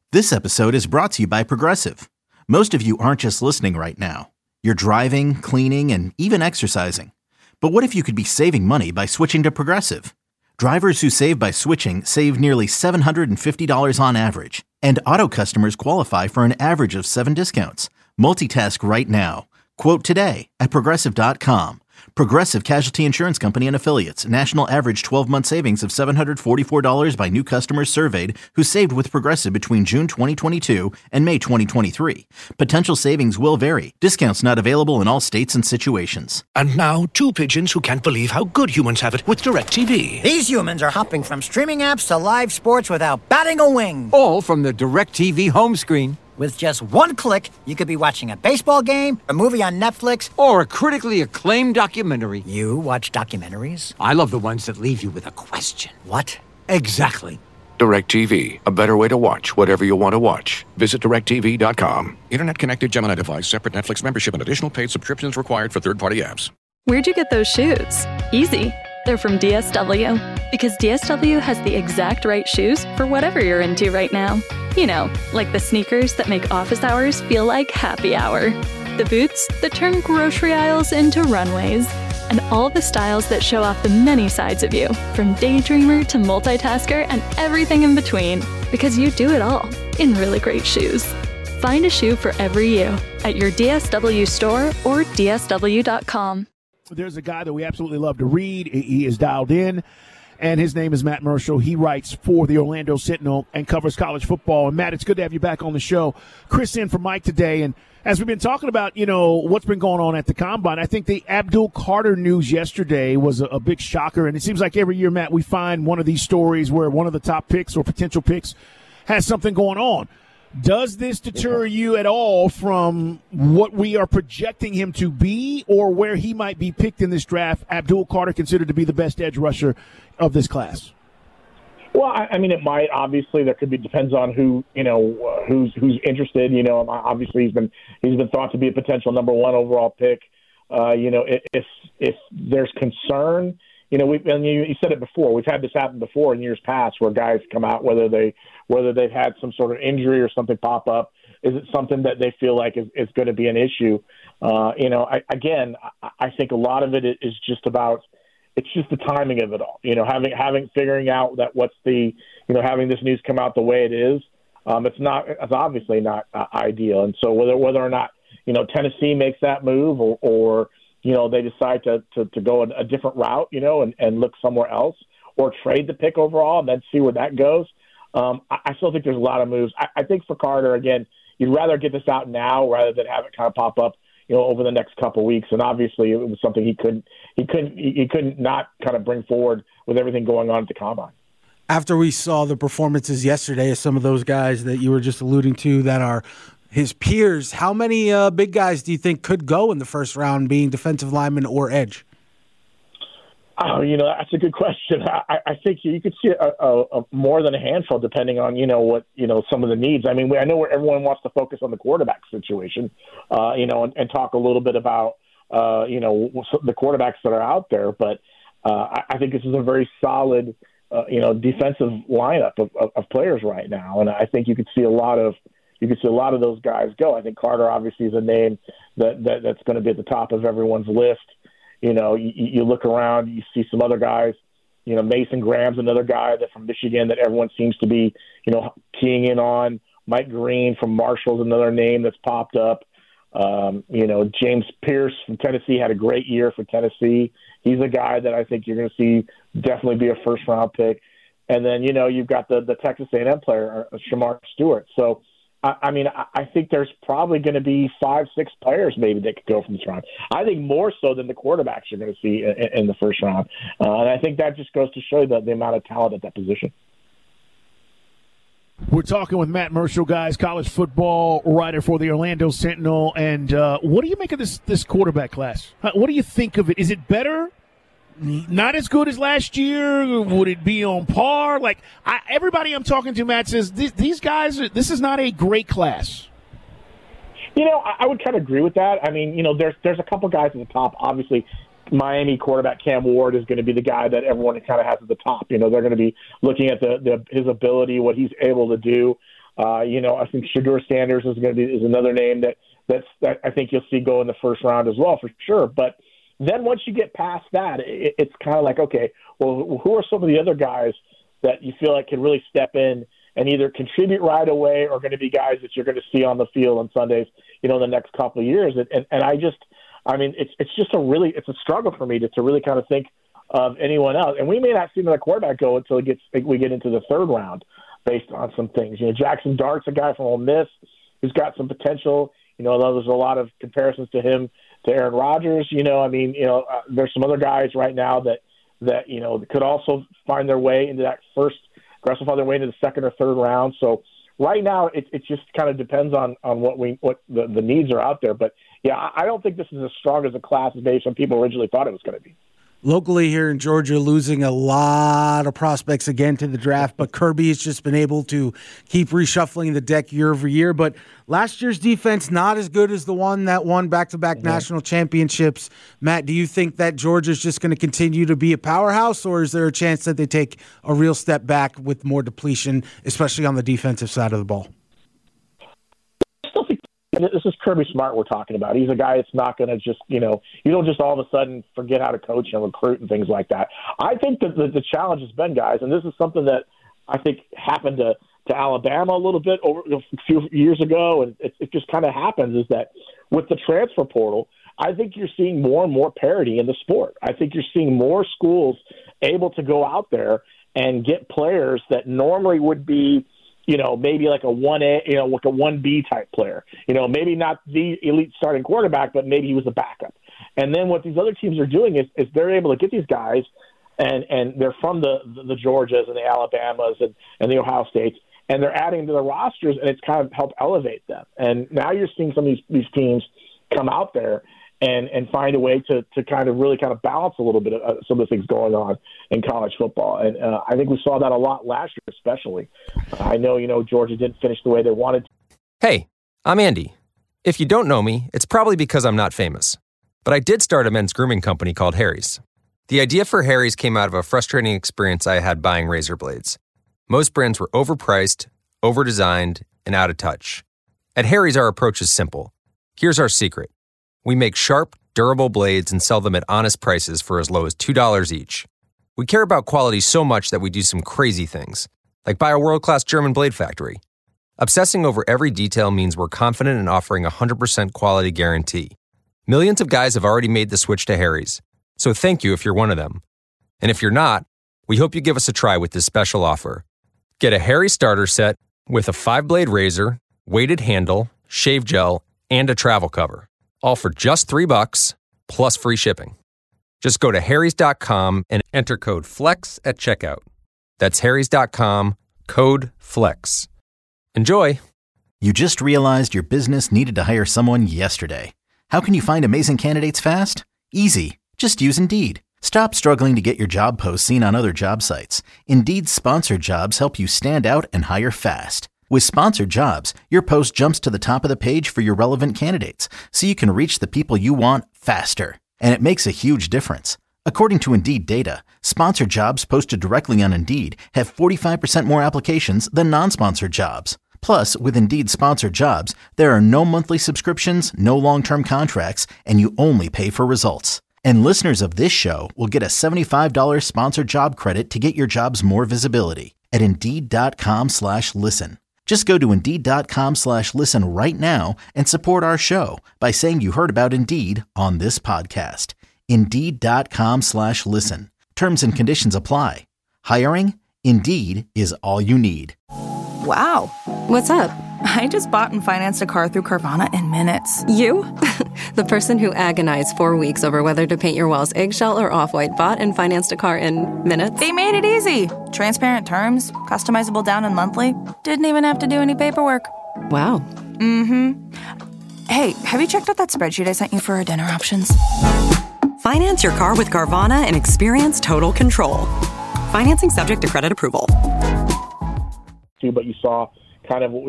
This episode is brought to you by Progressive. Most of you aren't just listening right now. You're driving, cleaning, and even exercising. But what if you could be saving money by switching to Progressive? Drivers who save by switching save nearly $750 on average. And auto customers qualify for an average of 7 discounts. Multitask right now. Quote today at Progressive.com. Progressive Casualty Insurance Company and Affiliates. National average 12-month savings of $744 by new customers surveyed who saved with Progressive between June 2022 and May 2023. Potential savings will vary. Discounts not available in all states and situations. And now, two pigeons who can't believe how good humans have it with DirecTV. These humans are hopping from streaming apps to live sports without batting a wing. All from the DirecTV home screen. With just one click, you could be watching a baseball game, a movie on Netflix, or a critically acclaimed documentary. You watch documentaries? I love the ones that leave you with a question. What? Exactly. DirecTV, a better way to watch whatever you want to watch. Visit DirecTV.com. Internet-connected Gemini device, separate Netflix membership, and additional paid subscriptions required for third-party apps. Where'd you get those shoes? Easy. They're from DSW. Because DSW has the exact right shoes for whatever you're into right now. You know, like the sneakers that make office hours feel like happy hour. The boots that turn grocery aisles into runways. And all the styles that show off the many sides of you, from daydreamer to multitasker and everything in between. Because you do it all in really great shoes. Find a shoe for every you at your DSW store or DSW.com. There's a guy that we absolutely love to read. He is dialed in, and his name is Matt Marshall. He writes for the Orlando Sentinel and covers college football. And, Matt, it's good to have you back on the show. Chris in for Mike today. And as we've been talking about, you know, what's been going on at the Combine, I think the Abdul Carter news yesterday was a big shocker. And it seems like every year, Matt, we find one of these stories where one of the top picks or potential picks has something going on. Does this deter you at all from what we are projecting him to be or where he might be picked in this draft? Abdul Carter considered to be the best edge rusher of this class. Well, I mean, it might. Obviously, there could be. Depends on who, you know, who's interested. You know, obviously he's been thought to be a potential number 1 overall pick. You know, if there's concern, you know, you said it before. We've had this happen before in years past where guys come out whether they've had some sort of injury or something pop up. Is it something that they feel like is going to be an issue? You know, I think a lot of it is just about. It's just the timing of it all. You know, figuring out that having this news come out the way it is. It's obviously not ideal. And so whether or not, you know, Tennessee makes that move or you know, they decide to go a different route, you know, and look somewhere else or trade the pick overall and then see where that goes. I still think there's a lot of moves. I think for Carter, again, you'd rather get this out now rather than have it kind of pop up, you know, over the next couple of weeks. And obviously it was something he couldn't not kind of bring forward with everything going on at the Combine. After we saw the performances yesterday of some of those guys that you were just alluding to that are his peers, how many big guys do you think could go in the first round being defensive lineman or edge? Oh, you know, that's a good question. I think you could see a more than a handful depending on, you know, what, you know, some of the needs. I mean, I know where everyone wants to focus on the quarterback situation, you know, and talk a little bit about, you know, the quarterbacks that are out there. But I think this is a very solid, you know, defensive lineup of players right now. And I think you could see a lot of those guys go. I think Carter obviously is a name that's going to be at the top of everyone's list. You know, you look around, you see some other guys. You know, Mason Graham's another guy that from Michigan that everyone seems to be, you know, keying in on. Mike Green from Marshall's another name that's popped up. You know, James Pierce from Tennessee had a great year for Tennessee. He's a guy that I think you're going to see definitely be a first-round pick. And then, you know, you've got the Texas A&M player, Shamar Stewart. So, I mean, I think there's probably going to be 5-6 players maybe that could go from this round. I think more so than the quarterbacks you're going to see in the first round. And I think that just goes to show the amount of talent at that position. We're talking with Matt Marshall, guys, college football writer for the Orlando Sentinel. And what do you make of this quarterback class? What do you think of it? Is it better? Not as good as last year? Would it be on par? Like, everybody I'm talking to, Matt, says these guys, this is not a great class. You know, I would kind of agree with that. I mean, you know, there's a couple guys at the top. Obviously, Miami quarterback Cam Ward is going to be the guy that everyone kind of has at the top. You know, they're going to be looking at his ability, what he's able to do. I think Shedeur Sanders is another name that I think you'll see go in the first round as well, for sure. But then once you get past that, it's kind of like, okay, well, who are some of the other guys that you feel like can really step in and either contribute right away or going to be guys that you're going to see on the field on Sundays, in the next couple of years. And it's a struggle for me to really kind of think of anyone else. And we may not see another quarterback go until we get into the third round based on some things. Jackson Dart's a guy from Ole Miss who's got some potential. There's a lot of comparisons to him to Aaron Rodgers. There's some other guys right now that could also find their way into that first, find their way into the second or third round. So right now, it just kind of depends on what the needs are out there. But yeah, I don't think this is as strong as a class as maybe some people originally thought it was going to be. Locally here in Georgia, losing a lot of prospects again to the draft, but Kirby has just been able to keep reshuffling the deck year over year. But last year's defense, not as good as the one that won back-to-back national championships. Matt, do you think that Georgia's just going to continue to be a powerhouse, or is there a chance that they take a real step back with more depletion, especially on the defensive side of the ball? This is Kirby Smart we're talking about. He's a guy that's not going to just, you don't just all of a sudden forget how to coach and recruit and things like that. I think that the challenge has been, guys, and this is something that I think happened to Alabama a little bit over a few years ago, and it just kind of happens, is that with the transfer portal, I think you're seeing more and more parity in the sport. I think you're seeing more schools able to go out there and get players that normally would be, maybe like a 1A, like a 1B type player. Maybe not the elite starting quarterback, but maybe he was a backup. And then what these other teams are doing is they're able to get these guys, and they're from the Georgias and the Alabamas and the Ohio States, and they're adding to the rosters, and it's kind of helped elevate them. And now you're seeing some of these teams come out there and find a way to kind of really kind of balance a little bit of some of the things going on in college football. And I think we saw that a lot last year, especially. I know, Georgia didn't finish the way they wanted to. Hey, I'm Andy. If you don't know me, it's probably because I'm not famous. But I did start a men's grooming company called Harry's. The idea for Harry's came out of a frustrating experience I had buying razor blades. Most brands were overpriced, overdesigned, and out of touch. At Harry's, our approach is simple. Here's our secret. We make sharp, durable blades and sell them at honest prices for as low as $2 each. We care about quality so much that we do some crazy things, like buy a world-class German blade factory. Obsessing over every detail means we're confident in offering a 100% quality guarantee. Millions of guys have already made the switch to Harry's, so thank you if you're one of them. And if you're not, we hope you give us a try with this special offer. Get a Harry's starter set with a 5-blade razor, weighted handle, shave gel, and a travel cover. All for just $3 plus free shipping. Just go to harrys.com and enter code FLEX at checkout. That's harrys.com, code FLEX. Enjoy. You just realized your business needed to hire someone yesterday. How can you find amazing candidates fast? Easy. Just use Indeed. Stop struggling to get your job posts seen on other job sites. Indeed's sponsored jobs help you stand out and hire fast. With sponsored jobs, your post jumps to the top of the page for your relevant candidates, so you can reach the people you want faster. And it makes a huge difference. According to Indeed data, sponsored jobs posted directly on Indeed have 45% more applications than non-sponsored jobs. Plus, with Indeed sponsored jobs, there are no monthly subscriptions, no long-term contracts, and you only pay for results. And listeners of this show will get a $75 sponsored job credit to get your jobs more visibility at Indeed.com/listen. Just go to Indeed.com/listen right now and support our show by saying you heard about Indeed on this podcast. Indeed.com/listen. Terms and conditions apply. Hiring? Indeed is all you need. Wow. What's up? I just bought and financed a car through Carvana in minutes. You? The person who agonized 4 weeks over whether to paint your walls eggshell or off-white bought and financed a car in minutes? They made it easy. Transparent terms, customizable down and monthly. Didn't even have to do any paperwork. Wow. Mm-hmm. Hey, have you checked out that spreadsheet I sent you for our dinner options? Finance your car with Carvana and experience total control. Financing subject to credit approval. But you saw kind of,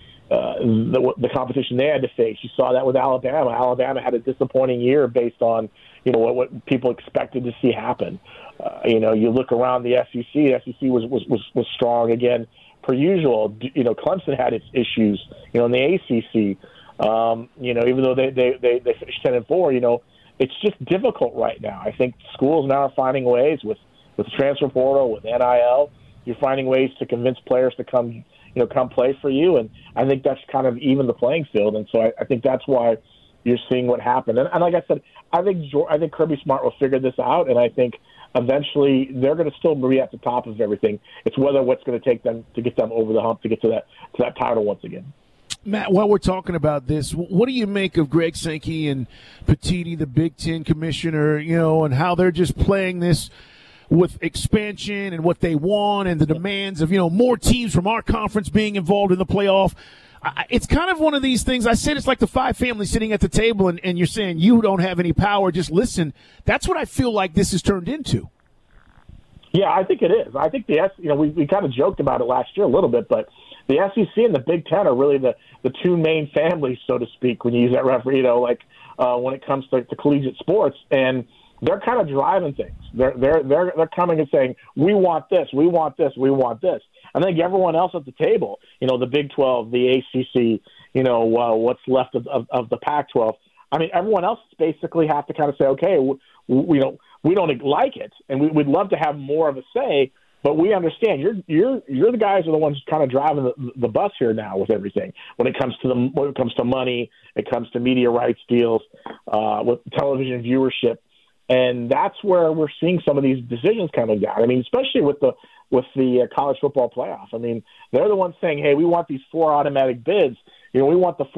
the competition they had to face. You saw that with Alabama. Alabama had a disappointing year based on, what people expected to see happen. You look around the SEC. The SEC was strong again per usual, Clemson had its issues, in the ACC. Even though they finished 10-4, it's just difficult right now. I think schools now are finding ways with the transfer portal, with NIL. You're finding ways to convince players to come play for you, and I think that's kind of even the playing field. And so I think that's why you're seeing what happened. And like I said, I think Kirby Smart will figure this out, and I think eventually they're going to still be at the top of everything. It's what's going to take them to get them over the hump to get to that title once again. Matt, while we're talking about this, what do you make of Greg Sankey and Petitti, the Big Ten commissioner, and how they're just playing this with expansion and what they want and the demands of, more teams from our conference being involved in the playoff? It's kind of one of these things. I said it's like the five families sitting at the table and you're saying you don't have any power, just listen. That's what I feel like this has turned into. Yeah, I think it is. I think we kind of joked about it last year a little bit, but the SEC and the Big Ten are really the two main families, so to speak, when you use that referee, when it comes to collegiate sports. And they're kind of driving things. They're coming and saying, we want this, we want this, we want this. I think everyone else at the table, the Big 12, the ACC, what's left of the Pac-12. I mean, everyone else basically have to kind of say, okay, we don't like it, and we'd love to have more of a say, but we understand you're the guys are the ones kind of driving the bus here now with everything. When it comes to money, it comes to media rights deals, with television viewership, and that's where we're seeing some of these decisions coming down. I mean, especially with the college football playoff. I mean, they're the ones saying, hey, we want these 4 automatic bids. We want the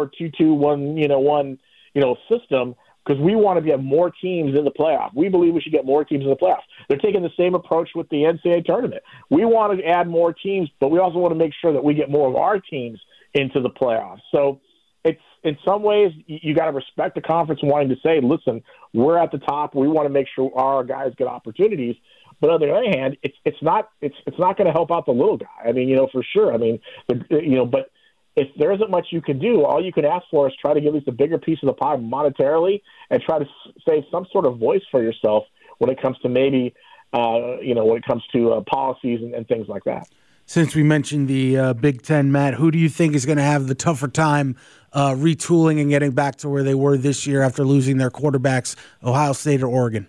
4-4-2-2-1 system, because we want to get more teams in the playoff. We believe we should get more teams in the playoff. They're taking the same approach with the NCAA tournament. We want to add more teams, but we also want to make sure that we get more of our teams into the playoffs. So it's, in some ways, you got to respect the conference wanting to say, listen, we're at the top. We want to make sure our guys get opportunities. But on the other hand, it's not going to help out the little guy. I mean, for sure. I mean, but if there isn't much you can do, all you can ask for is try to get at least a bigger piece of the pie monetarily and try to save some sort of voice for yourself when it comes to maybe, when it comes to policies and things like that. Since we mentioned the Big Ten, Matt, who do you think is going to have the tougher time retooling and getting back to where they were this year after losing their quarterbacks, Ohio State or Oregon?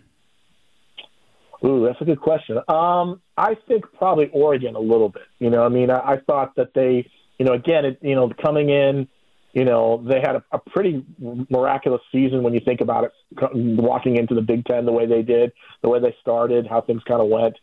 Ooh, that's a good question. I think probably Oregon a little bit. I thought that they – coming in, they had a pretty miraculous season when you think about it, walking into the Big Ten the way they did, the way they started, how things kind of went.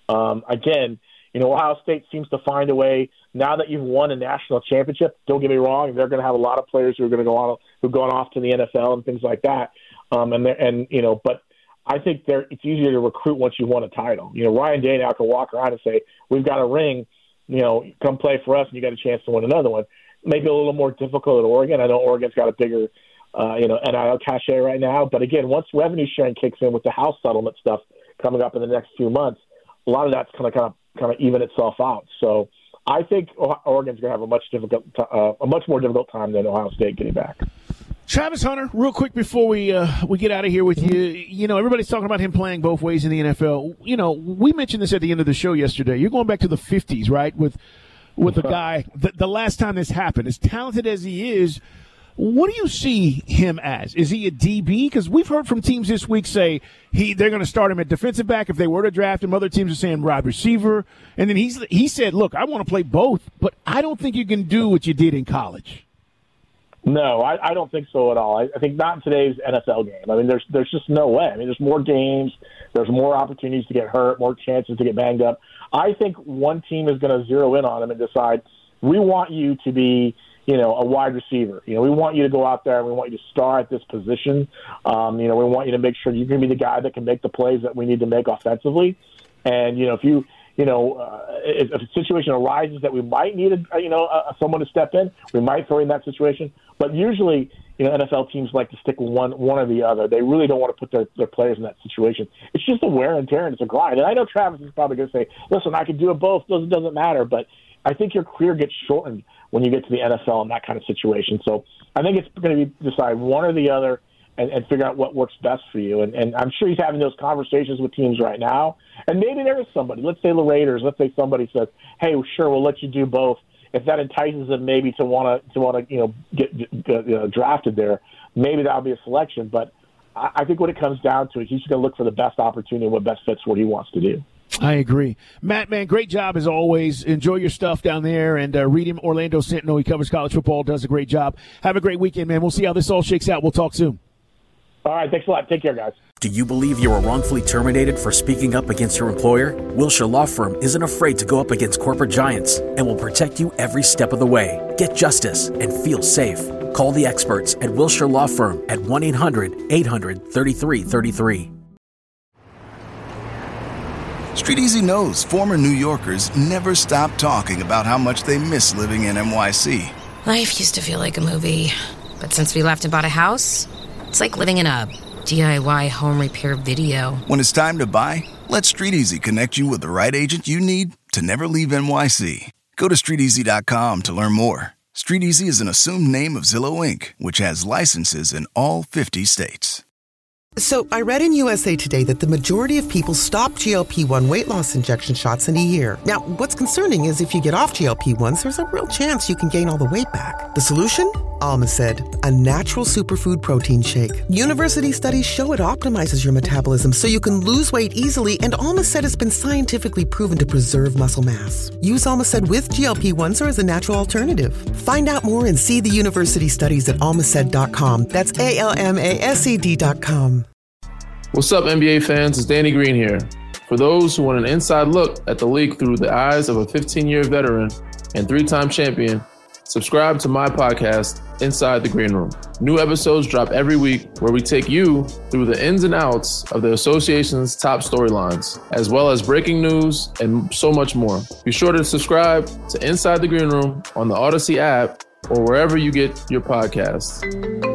Ohio State seems to find a way, now that you've won a national championship, don't get me wrong, they're going to have a lot of players who are going to go on, who've gone off to the NFL and things like that. But I think it's easier to recruit once you won a title. Ryan Day now can walk around and say, we've got a ring, come play for us, and you got a chance to win another one. Maybe a little more difficult at Oregon. I know Oregon's got a bigger, NIL cachet right now. But again, once revenue sharing kicks in with the House settlement stuff coming up in the next few months, a lot of that's going to kind of even itself out. So I think Oregon's going to have a much more difficult time than Ohio State getting back. Travis Hunter, real quick before we get out of here with you, everybody's talking about him playing both ways in the NFL. We mentioned this at the end of the show yesterday. You're going back to the 50s, right, with a guy, the last time this happened. As talented as he is, what do you see him as? Is he a DB? Because we've heard from teams this week say they're going to start him at defensive back if they were to draft him. Other teams are saying wide receiver. And then he said, look, I want to play both, but I don't think you can do what you did in college. No, I don't think so at all. I think not in today's NFL game. I mean, there's just no way. I mean, there's more games. There's more opportunities to get hurt, more chances to get banged up. I think one team is going to zero in on him and decide, we want you to be, a wide receiver. We want you to go out there and we want you to star at this position. We want you to make sure you're going to be the guy that can make the plays that we need to make offensively. And, if a situation arises that we might need someone to step in, we might throw in that situation. But usually, NFL teams like to stick with one or the other. They really don't want to put their players in that situation. It's just a wear and tear, and it's a grind. And I know Travis is probably going to say, listen, I can do it both. It doesn't matter. But I think your career gets shortened when you get to the NFL in that kind of situation. So I think it's going to be decide one or the other. and figure out what works best for you. And I'm sure he's having those conversations with teams right now. And maybe there is somebody, let's say the Raiders, let's say somebody says, hey, sure, we'll let you do both. If that entices him maybe to want to get drafted there, maybe that'll be a selection. But I think when it comes down to it, he's going to look for the best opportunity and what best fits what he wants to do. I agree. Matt, man, great job as always. Enjoy your stuff down there, and read him, Orlando Sentinel. He covers college football, does a great job. Have a great weekend, man. We'll see how this all shakes out. We'll talk soon. All right, thanks a lot. Take care, guys. Do you believe you were wrongfully terminated for speaking up against your employer? Wilshire Law Firm isn't afraid to go up against corporate giants and will protect you every step of the way. Get justice and feel safe. Call the experts at Wilshire Law Firm at 1-800-800-3333. StreetEasy knows former New Yorkers never stop talking about how much they miss living in NYC. Life used to feel like a movie, but since we left and bought a house, it's like living in a DIY home repair video. When it's time to buy, let StreetEasy connect you with the right agent you need to never leave NYC. Go to StreetEasy.com to learn more. StreetEasy is an assumed name of Zillow Inc., which has licenses in all 50 states. So I read in USA Today that the majority of people stop GLP-1 weight loss injection shots in a year. Now, what's concerning is if you get off GLP-1s, there's a real chance you can gain all the weight back. The solution? Almacid, a natural superfood protein shake. University studies show it optimizes your metabolism so you can lose weight easily, and Almacid has been scientifically proven to preserve muscle mass. Use Almacid with GLP-1s or as a natural alternative. Find out more and see the university studies at almacid.com. That's ALMASED.com. What's up, NBA fans? It's Danny Green here. For those who want an inside look at the league through the eyes of a 15-year veteran and 3-time champion, subscribe to my podcast, Inside the Green Room. New episodes drop every week where we take you through the ins and outs of the association's top storylines, as well as breaking news and so much more. Be sure to subscribe to Inside the Green Room on the Odyssey app or wherever you get your podcasts.